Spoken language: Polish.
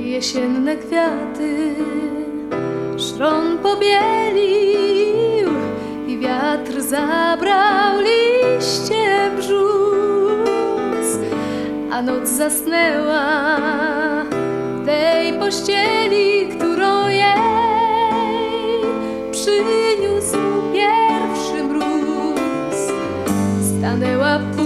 jesienne kwiaty szron pobielił i wiatr zabrał liście brzus, a noc zasnęła w tej pościeli, którą jej przyniósł pierwszy mróz. Stanęła